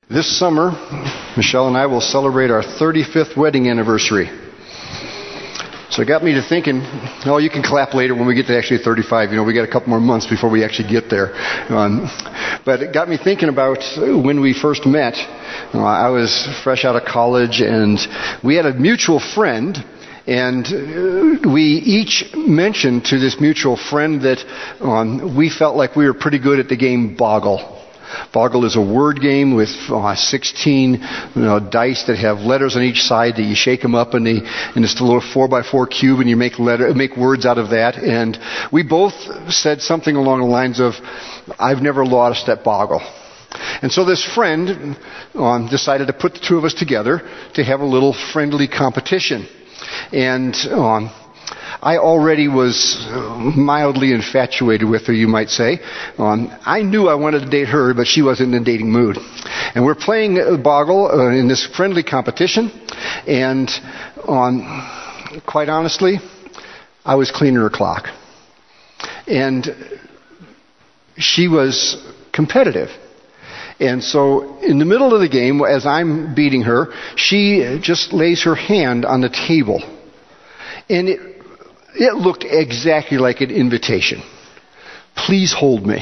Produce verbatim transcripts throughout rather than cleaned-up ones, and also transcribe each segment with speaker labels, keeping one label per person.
Speaker 1: This summer, Michelle and I will celebrate our thirty-fifth wedding anniversary. So it got me to thinking, oh, you can clap later when we get to actually thirty-five. You know, we got a couple more months before we actually get there. Um, but it got me thinking about when we first met. Uh, I was fresh out of college, and we had a mutual friend. And we each mentioned to this mutual friend that um, we felt like we were pretty good at the game Boggle. Boggle is a word game with uh, sixteen you know, dice that have letters on each side that you shake them up in the in this little four by four cube, and you make letter make words out of that. And we both said something along the lines of, "I've never lost at Boggle." And so this friend um, decided to put the two of us together to have a little friendly competition. And um, I already was mildly infatuated with her, you might say. Um, I knew I wanted to date her, but she wasn't in a dating mood. And we're playing Boggle uh, in this friendly competition. And um, quite honestly, I was cleaning her clock. And she was competitive. And so in the middle of the game, as I'm beating her, she just lays her hand on the table. And it, it looked exactly like an invitation. Please hold me.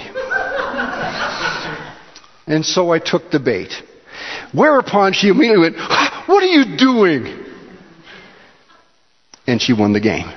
Speaker 1: And so I took the bait. Whereupon she immediately went, "What are you doing?" And she won the game.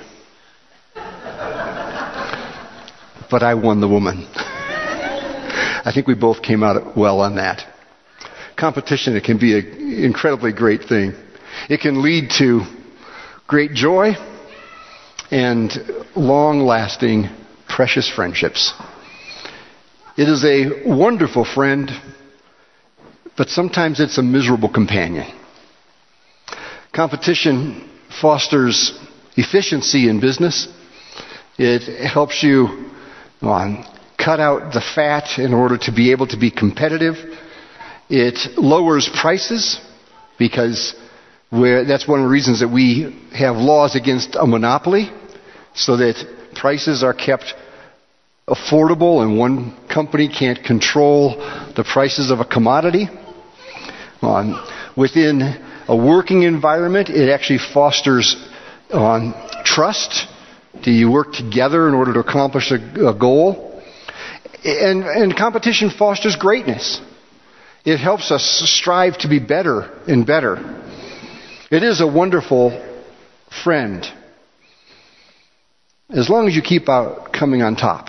Speaker 1: But I won the woman. I think we both came out well on that. Competition, it can be an incredibly great thing. It can lead to great joy and long-lasting, precious friendships. It is a wonderful friend, but sometimes it's a miserable companion. Competition fosters efficiency in business. It helps you um, cut out the fat in order to be able to be competitive. It lowers prices because we're, that's one of the reasons that we have laws against a monopoly, so that prices are kept affordable and one company can't control the prices of a commodity. Um, within a working environment, it actually fosters um, trust. Do you work together in order to accomplish a, a goal? And, and competition fosters greatness. It helps us strive to be better and better. It is a wonderful friend, as long as you keep out coming on top.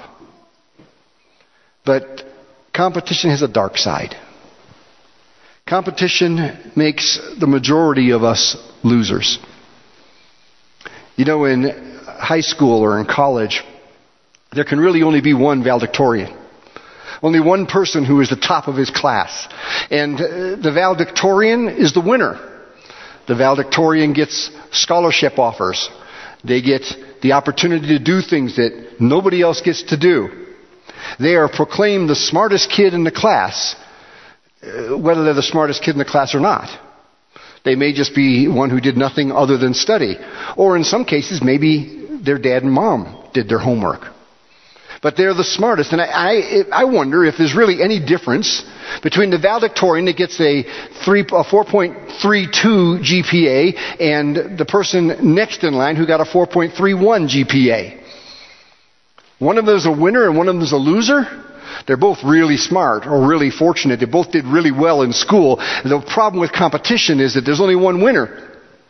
Speaker 1: But competition has a dark side. Competition makes the majority of us losers. You know, in high school or in college, there can really only be one valedictorian. Only one person who is the top of his class. And uh, the valedictorian is the winner. The valedictorian gets scholarship offers. They get the opportunity to do things that nobody else gets to do. They are proclaimed the smartest kid in the class, uh, whether they're the smartest kid in the class or not. They may just be one who did nothing other than study. Or in some cases, maybe their dad and mom did their homework. But they're the smartest. And I, I, I wonder if there's really any difference between the valedictorian that gets a, three, a four point three two G P A and the person next in line who got a four point three one G P A. One of them is a winner and one of them is a loser. They're both really smart or really fortunate. They both did really well in school. The problem with competition is that there's only one winner.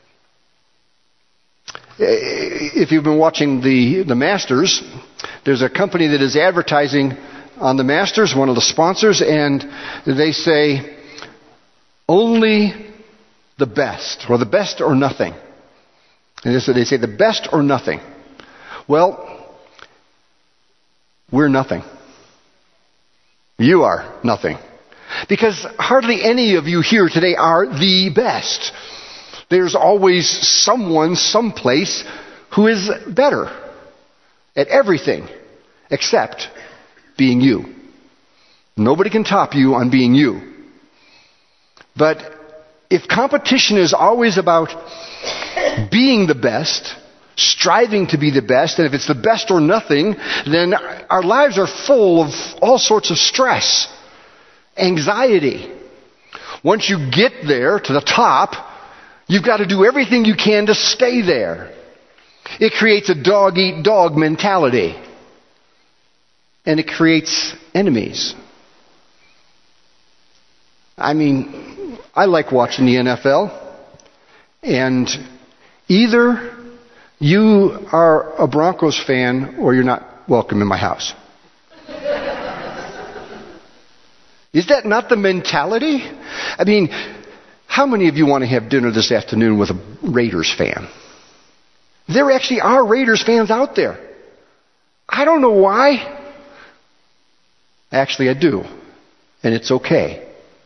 Speaker 1: If you've been watching the, the Masters, there's a company that is advertising on the Masters, one of the sponsors, and they say, only the best, or the best or nothing. And they say the best or nothing. Well, we're nothing. You are nothing. Because hardly any of you here today are the best. There's always someone, someplace, who is better at everything except being you. Nobody can top you on being you. But if competition is always about being the best, striving to be the best, and if it's the best or nothing, then our lives are full of all sorts of stress, anxiety. Once you get there to the top, you've got to do everything you can to stay there. It creates a dog-eat-dog mentality. And it creates enemies. I mean, I like watching the N F L. And either you are a Broncos fan or you're not welcome in my house. Is that not the mentality? I mean, how many of you want to have dinner this afternoon with a Raiders fan? There actually are Raiders fans out there. I don't know why. Actually, I do. And it's okay.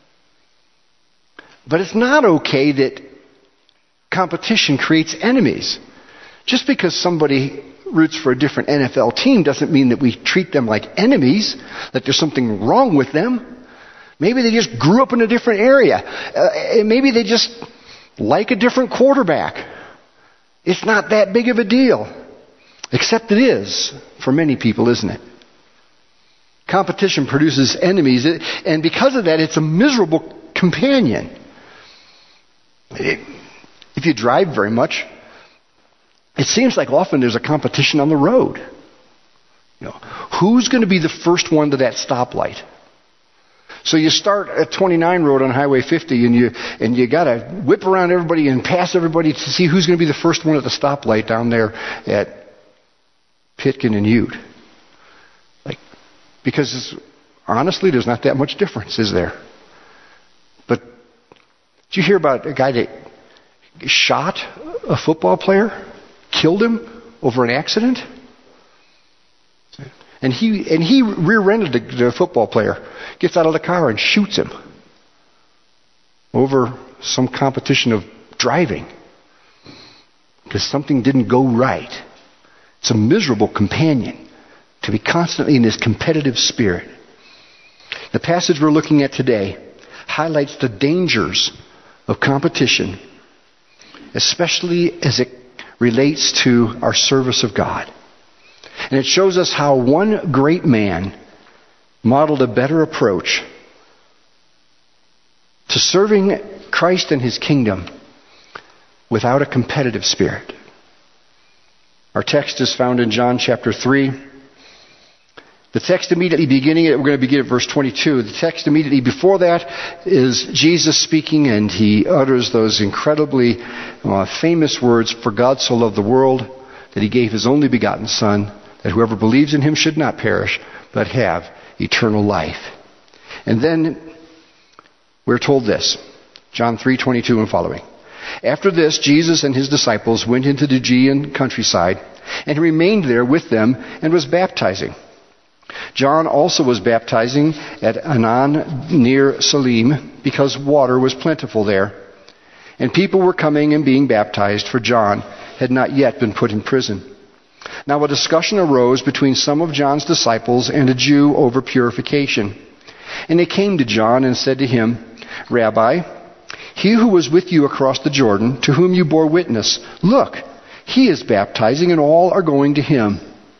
Speaker 1: But it's not okay that competition creates enemies. Just because somebody roots for a different N F L team doesn't mean that we treat them like enemies, that there's something wrong with them. Maybe they just grew up in a different area. Uh, maybe they just like a different quarterback. It's not that big of a deal. Except it is for many people, isn't it? Competition produces enemies, and because of that, it's a miserable companion. It, if you drive very much, it seems like often there's a competition on the road. You know, who's going to be the first one to that stoplight? So you start at twenty-nine Road on Highway fifty, and you and you got to whip around everybody and pass everybody to see who's going to be the first one at the stoplight down there at Pitkin and Ute. Like, because honestly, there's not that much difference, is there? But did you hear about a guy that shot a football player, killed him over an accident? And he and he rear-ended the, the football player, gets out of the car and shoots him over some competition of driving because something didn't go right. It's a miserable companion to be constantly in this competitive spirit. The passage we're looking at today highlights the dangers of competition, especially as it relates to our service of God. And it shows us how one great man modeled a better approach to serving Christ and His kingdom without a competitive spirit. Our text is found in John chapter three. The text immediately beginning, we're going to begin at verse twenty-two. The text immediately before that is Jesus speaking, and He utters those incredibly uh, famous words, "For God so loved the world that He gave His only begotten Son, that whoever believes in Him should not perish, but have eternal life." And then we're told this, John three twenty-two and following. After this, Jesus and His disciples went into the Judean countryside, and He remained there with them and was baptizing. John also was baptizing at Aenon near Salim, because water was plentiful there. And people were coming and being baptized, for John had not yet been put in prison. Now a discussion arose between some of John's disciples and a Jew over purification. And they came to John and said to him, "Rabbi, he who was with you across the Jordan, to whom you bore witness, look, he is baptizing, and all are going to him."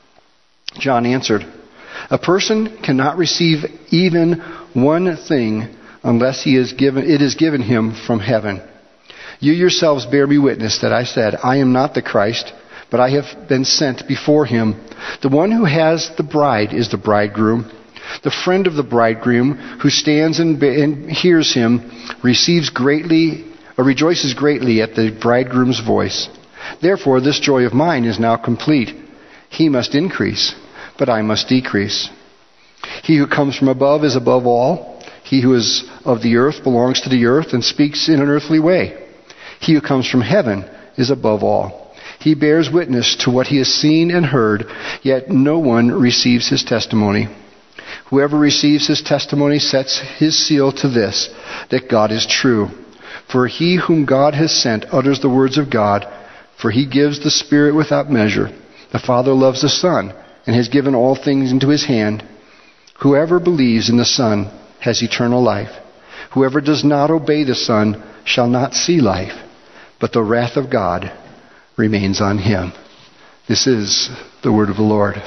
Speaker 1: John answered, "A person cannot receive even one thing unless he is given, it is given him from heaven. You yourselves bear me witness that I said, I am not the Christ, but I have been sent before him. The one who has the bride is the bridegroom. The friend of the bridegroom who stands and, and hears him receives greatly, or rejoices greatly at the bridegroom's voice. Therefore, this joy of mine is now complete. He must increase, but I must decrease. He who comes from above is above all. He who is of the earth belongs to the earth and speaks in an earthly way. He who comes from heaven is above all. He bears witness to what he has seen and heard, yet no one receives his testimony. Whoever receives his testimony sets his seal to this, that God is true. For he whom God has sent utters the words of God, for he gives the Spirit without measure. The Father loves the Son, and has given all things into his hand. Whoever believes in the Son has eternal life. Whoever does not obey the Son shall not see life, but the wrath of God remains on him. This is the word of the Lord.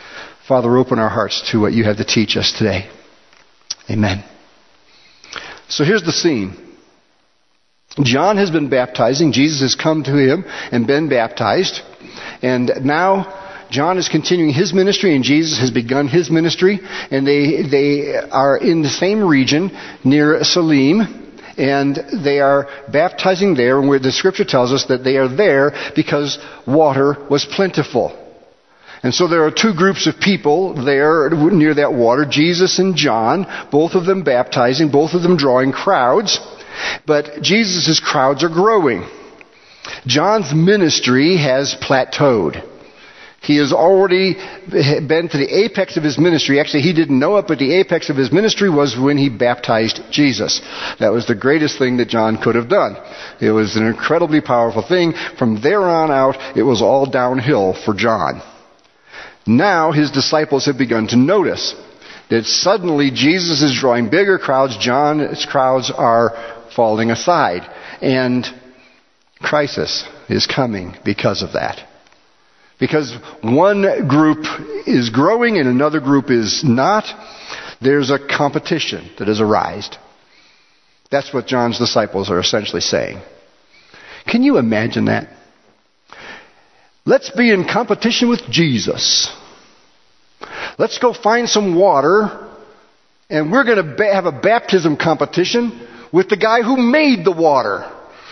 Speaker 1: Father, open our hearts to what you have to teach us today. Amen. So here's the scene. John has been baptizing. Jesus has come to him and been baptized. And now John is continuing his ministry, and Jesus has begun his ministry. And they they are in the same region near Salim. And they are baptizing there, and where the scripture tells us that they are there because water was plentiful. And so there are two groups of people there near that water, Jesus and John, both of them baptizing, both of them drawing crowds. But Jesus' crowds are growing. John's ministry has plateaued. He has already been to the apex of his ministry. Actually, he didn't know it, but the apex of his ministry was when he baptized Jesus. That was the greatest thing that John could have done. It was an incredibly powerful thing. From there on out, it was all downhill for John. Now his disciples have begun to notice that suddenly Jesus is drawing bigger crowds. John's crowds are falling aside. And crisis is coming because of that. Because one group is growing and another group is not, there's a competition that has arisen. That's what John's disciples are essentially saying. Can you imagine that? Let's be in competition with Jesus. Let's go find some water, and we're going to ba- have a baptism competition with the guy who made the water.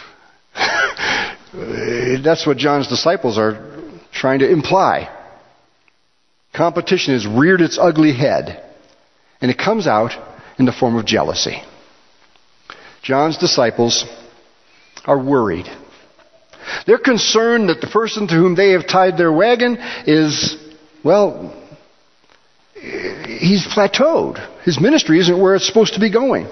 Speaker 1: That's what John's disciples are trying to imply. Competition has reared its ugly head, and it comes out in the form of jealousy. John's disciples are worried. They're concerned that the person to whom they have tied their wagon is, well, he's plateaued. His ministry isn't where it's supposed to be going.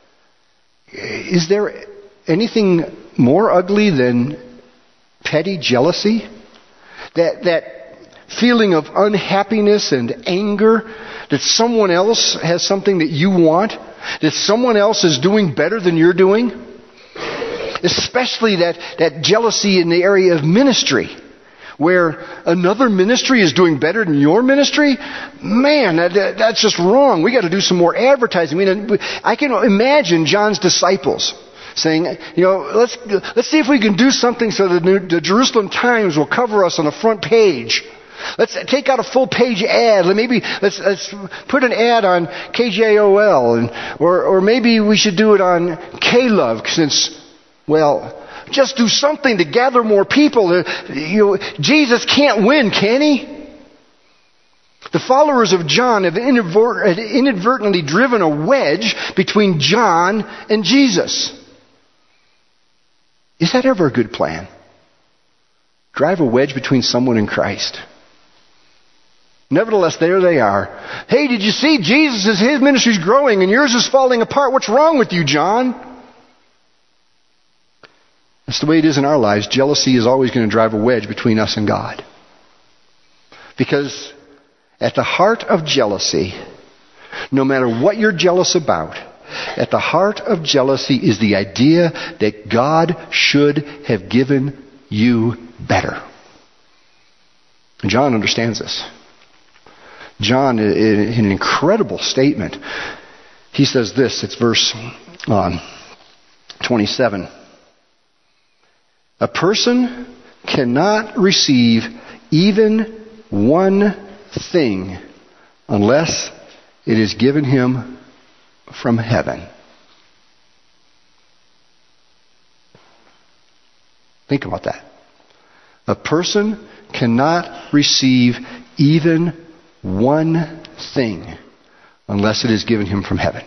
Speaker 1: Is there anything more ugly than petty jealousy? That, that feeling of unhappiness and anger that someone else has something that you want, that someone else is doing better than you're doing? Especially that, that jealousy in the area of ministry, where another ministry is doing better than your ministry. Man, that, that, that's just wrong. We got to do some more advertising. I mean, I can imagine John's disciples saying, you know, let's let's see if we can do something so that the, the Jerusalem Times will cover us on the front page. Let's take out a full page ad. Maybe let's let's put an ad on K J O L, and or or maybe we should do it on K-Love, since, well, just do something to gather more people. You know, Jesus can't win, can he? The followers of John have inadvertently driven a wedge between John and Jesus. Is that ever a good plan? Drive a wedge between someone and Christ. Nevertheless, there they are. Hey, did you see Jesus? His ministry's growing and yours is falling apart. What's wrong with you, John? That's the way it is in our lives. Jealousy is always going to drive a wedge between us and God. Because at the heart of jealousy, no matter what you're jealous about, at the heart of jealousy is the idea that God should have given you better. And John understands this. John, in an incredible statement, he says this, it's verse um, twenty-seven. A person cannot receive even one thing unless it is given him from heaven. Think about that. A person cannot receive even one thing unless it is given him from heaven.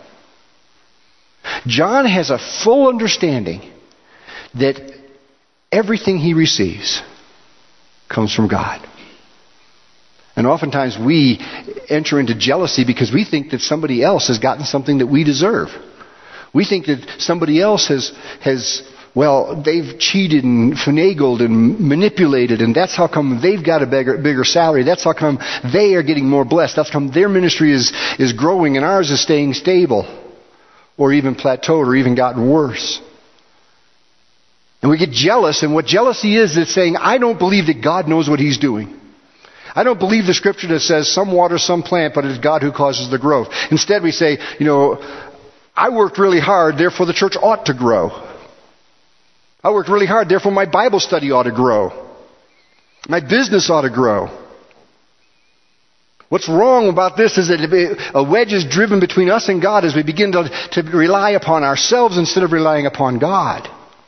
Speaker 1: John has a full understanding that everything he receives comes from God. And oftentimes we enter into jealousy because we think that somebody else has gotten something that we deserve. We think that somebody else has, has well, they've cheated and finagled and manipulated, and that's how come they've got a bigger, bigger salary. That's how come they are getting more blessed. That's how come their ministry is, is growing and ours is staying stable, or even plateaued, or even gotten worse. And we get jealous, and what jealousy is, is saying, I don't believe that God knows what He's doing. I don't believe the scripture that says some water, some plant, but it's God who causes the growth. Instead we say, you know, I worked really hard, therefore the church ought to grow. I worked really hard, therefore my Bible study ought to grow. My business ought to grow. What's wrong about this is that a wedge is driven between us and God as we begin to, to rely upon ourselves instead of relying upon God.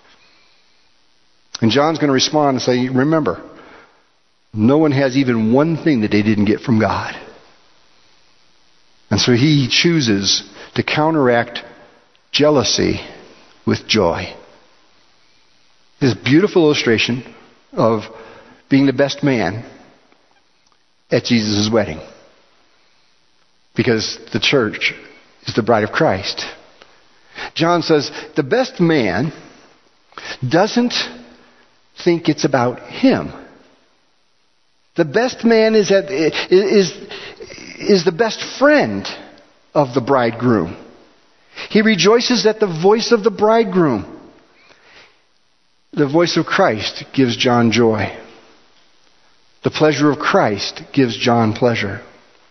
Speaker 1: And John's going to respond and say, remember, no one has even one thing that they didn't get from God. And so he chooses to counteract jealousy with joy. This beautiful illustration of being the best man at Jesus' wedding. Because the church is the bride of Christ. John says, the best man doesn't think it's about him. The best man is, at, is, is the best friend of the bridegroom. He rejoices at the voice of the bridegroom. The voice of Christ gives John joy. The pleasure of Christ gives John pleasure.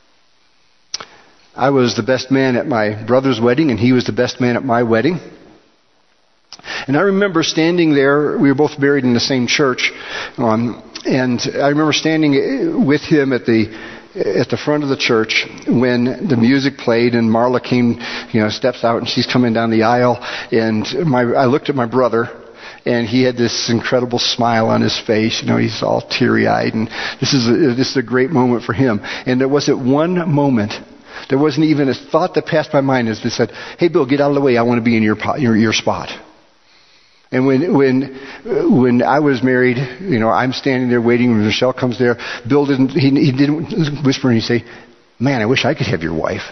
Speaker 1: I was the best man at my brother's wedding, and he was the best man at my wedding. And I remember standing there. We were both buried in the same church, um, and I remember standing with him at the at the front of the church when the music played, and Marla came, you know, steps out, and she's coming down the aisle, and my I looked at my brother. And he had this incredible smile on his face. You know, he's all teary-eyed. And this is a, this is a great moment for him. And there wasn't one moment, there wasn't even a thought that passed my mind as they said, hey, Bill, get out of the way. I want to be in your, your, your spot. And when when when I was married, you know, I'm standing there waiting. When Michelle comes there, Bill didn't, he, he didn't whisper and he say, man, I wish I could have your wife.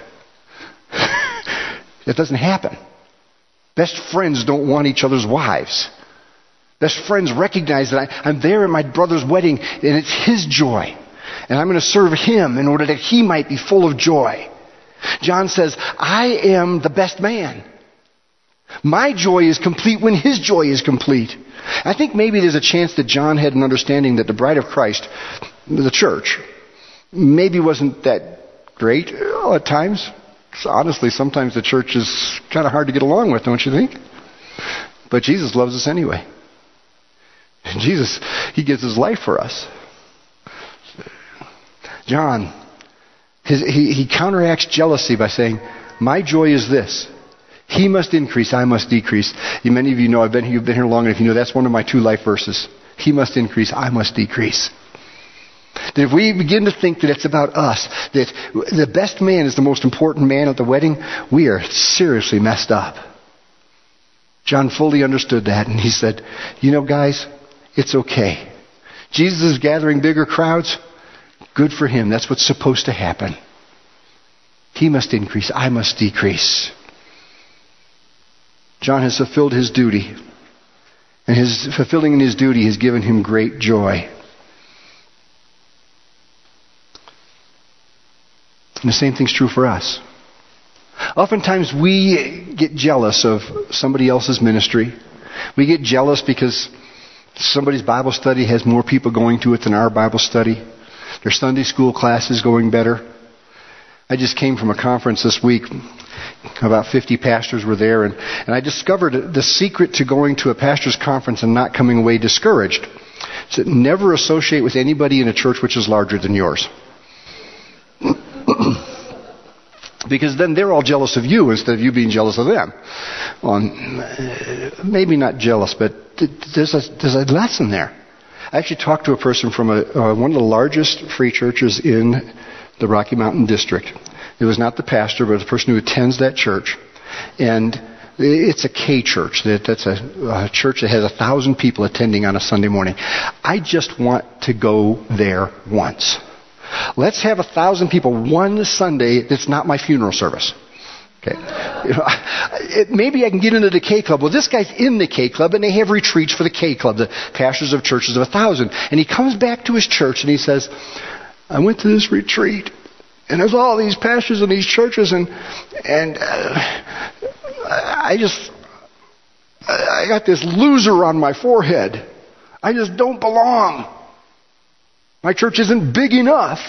Speaker 1: That doesn't happen. Best friends don't want each other's wives. Best friends recognize that I, I'm there at my brother's wedding and it's his joy. And I'm going to serve him in order that he might be full of joy. John says, I am the best man. My joy is complete when his joy is complete. I think maybe there's a chance that John had an understanding that the bride of Christ, the church, maybe wasn't that great at times. So honestly, sometimes the church is kind of hard to get along with, don't you think? But Jesus loves us anyway. Jesus, he gives his life for us. John, his, he, he counteracts jealousy by saying, my joy is this. He must increase, I must decrease. You, many of you know, I've been here, you've been here long enough, you know that's one of my two life verses. He must increase, I must decrease. That if we begin to think that it's about us, that the best man is the most important man at the wedding, we are seriously messed up. John fully understood that, and he said, you know, guys, it's okay. Jesus is gathering bigger crowds. Good for him. That's what's supposed to happen. He must increase. I must decrease. John has fulfilled his duty. And his fulfilling his duty has given him great joy. And the same thing's true for us. Oftentimes we get jealous of somebody else's ministry. We get jealous because somebody's Bible study has more people going to it than our Bible study. Their Sunday school class is going better. I just came from a conference this week. About fifty pastors were there, and, and I discovered the secret to going to a pastor's conference and not coming away discouraged. It's that never associate with anybody in a church which is larger than yours. Because then they're all jealous of you instead of you being jealous of them. Um, maybe not jealous, but there's a, there's a lesson there. I actually talked to a person from a, uh, one of the largest free churches in the Rocky Mountain District. It was not the pastor, but the person who attends that church. And it's a K church. That's a, a church that has a thousand people attending on a Sunday morning. I just want to go there once. Let's have a thousand people one Sunday that's not my funeral service. Okay. You know, it, maybe I can get into the K Club. Well, this guy's in the K Club, and they have retreats for the K Club, the pastors of churches of a thousand. And he comes back to his church, and he says, I went to this retreat, and there's all these pastors in these churches, and and uh, I just, I got this loser on my forehead. I just don't belong. My church isn't big enough.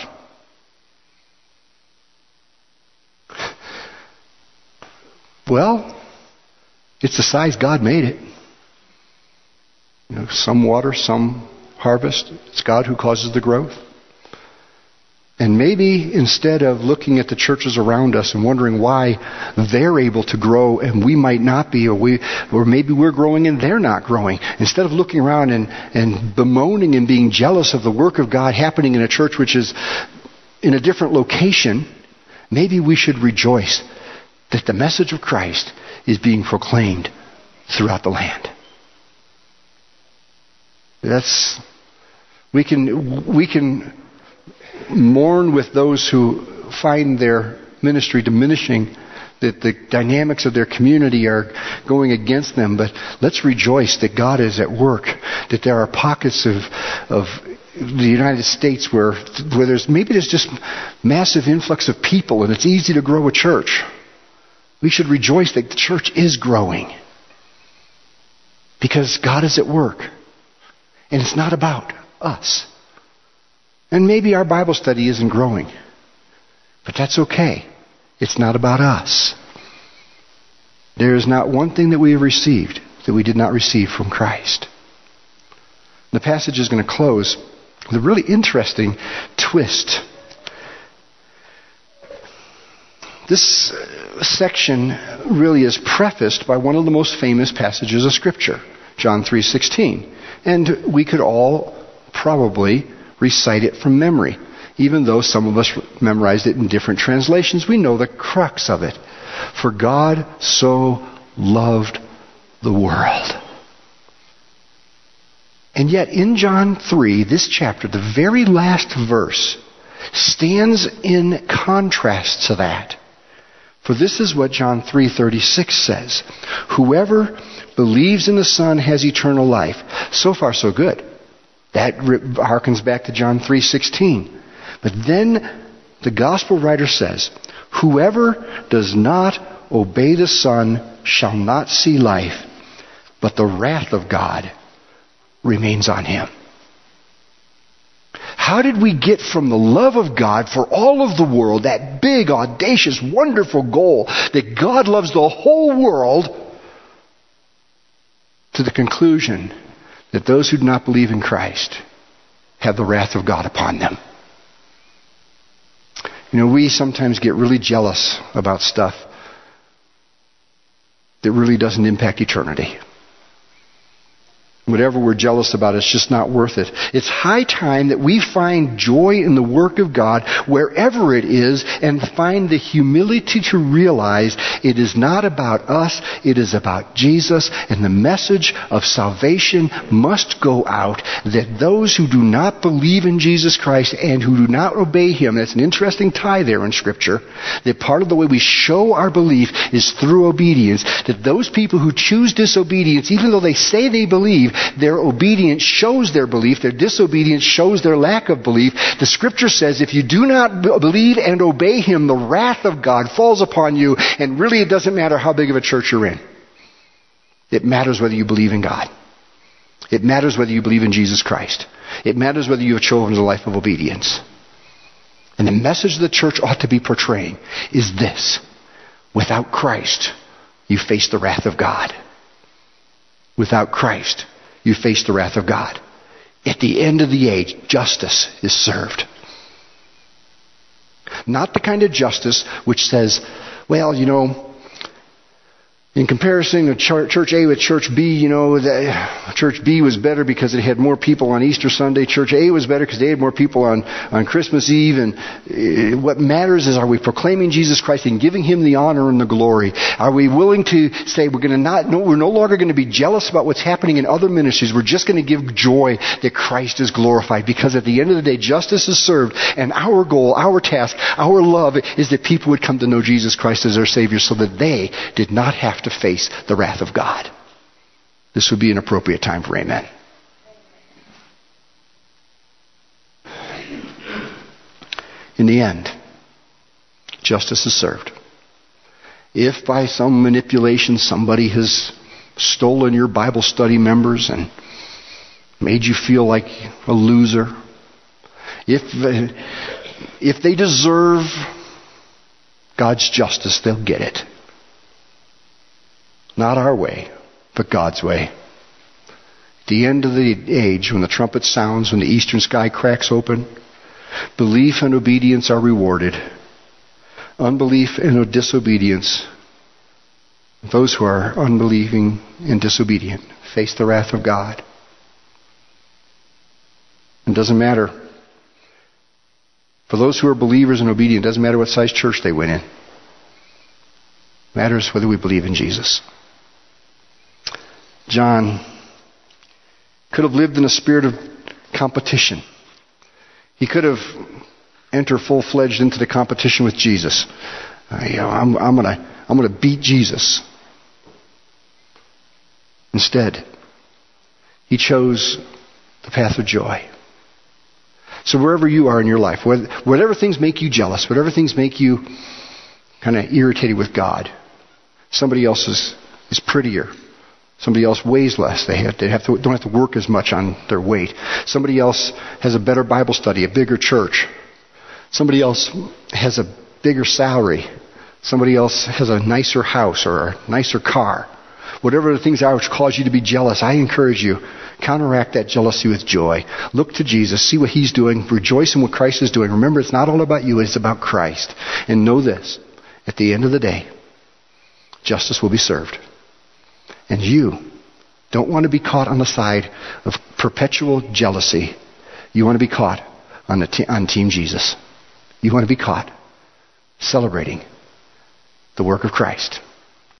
Speaker 1: Well, it's the size God made it. You know, some water, some harvest. It's God who causes the growth. And maybe instead of looking at the churches around us and wondering why they're able to grow and we might not be, or we, or maybe we're growing and they're not growing, instead of looking around and, and bemoaning and being jealous of the work of God happening in a church which is in a different location, maybe we should rejoice that the message of Christ is being proclaimed throughout the land. That's, we can, we can mourn with those who find their ministry diminishing, that the dynamics of their community are going against them, but let's rejoice that God is at work, that there are pockets of, of the United States where, where there's, maybe there's just massive influx of people and it's easy to grow a church. We should rejoice that the church is growing because God is at work. And it's not about us. And maybe our Bible study isn't growing. But that's okay. It's not about us. There is not one thing that we have received that we did not receive from Christ. The passage is going to close with a really interesting twist. This section really is prefaced by one of the most famous passages of Scripture, John three sixteen. And we could all probably recite it from memory. Even though some of us memorized it in different translations, we know the crux of it. For God so loved the world. And yet in John three, this chapter, the very last verse, stands in contrast to that. For this is what John three thirty-six says. Whoever believes in the Son has eternal life. So far, so good. That harkens back to John three sixteen. But then the gospel writer says, whoever does not obey the Son shall not see life, but the wrath of God remains on him. How did we get from the love of God for all of the world, that big, audacious, wonderful goal that God loves the whole world, to the conclusion that those who do not believe in Christ have the wrath of God upon them? You know, we sometimes get really jealous about stuff that really doesn't impact eternity. Whatever we're jealous about, it's just not worth it. It's high time that we find joy in the work of God wherever it is and find the humility to realize it is not about us, it is about Jesus, and the message of salvation must go out, that those who do not believe in Jesus Christ and who do not obey Him, that's an interesting tie there in Scripture, that part of the way we show our belief is through obedience, that those people who choose disobedience, even though they say they believe, their obedience shows their belief. Their disobedience shows their lack of belief. The Scripture says if you do not b- believe and obey Him, the wrath of God falls upon you. And really it doesn't matter how big of a church you're in. It matters whether you believe in God. It matters whether you believe in Jesus Christ. It matters whether you have chosen a life of obedience. And the message the church ought to be portraying is this. Without Christ, you face the wrath of God. Without Christ, you face the wrath of God. At the end of the age, justice is served. Not the kind of justice which says, well, you know, in comparison to church A with church B, you know, the, church B was better because it had more people on Easter Sunday. Church A was better because they had more people on, on Christmas Eve. And uh, what matters is, are we proclaiming Jesus Christ and giving Him the honor and the glory? Are we willing to say we're going to not, no, we're no longer going to be jealous about what's happening in other ministries. We're just going to give joy that Christ is glorified, because at the end of the day, justice is served, and our goal, our task, our love is that people would come to know Jesus Christ as their Savior, so that they did not have to face the wrath of God. This would be an appropriate time for amen. In the end, justice is served. If by some manipulation somebody has stolen your Bible study members and made you feel like a loser, if if they deserve God's justice, they'll get it. Not our way, but God's way. At the end of the age, when the trumpet sounds, when the eastern sky cracks open, belief and obedience are rewarded. Unbelief and disobedience, those who are unbelieving and disobedient, face the wrath of God. It doesn't matter. For those who are believers and obedient, it doesn't matter what size church they went in. It matters whether we believe in Jesus. John could have lived in a spirit of competition. He could have entered full-fledged into the competition with Jesus. Uh, you know, I'm, I'm gonna, I'm gonna beat Jesus. Instead, he chose the path of joy. So wherever you are in your life, whatever things make you jealous, whatever things make you kind of irritated with God, somebody else is, is prettier. Somebody else weighs less. They have, they have to, don't have to work as much on their weight. Somebody else has a better Bible study, a bigger church. Somebody else has a bigger salary. Somebody else has a nicer house or a nicer car. Whatever the things are which cause you to be jealous, I encourage you, counteract that jealousy with joy. Look to Jesus. See what He's doing. Rejoice in what Christ is doing. Remember, it's not all about you. It's about Christ. And know this. At the end of the day, justice will be served. And you don't want to be caught on the side of perpetual jealousy. You want to be caught on, the te- on Team Jesus. You want to be caught celebrating the work of Christ.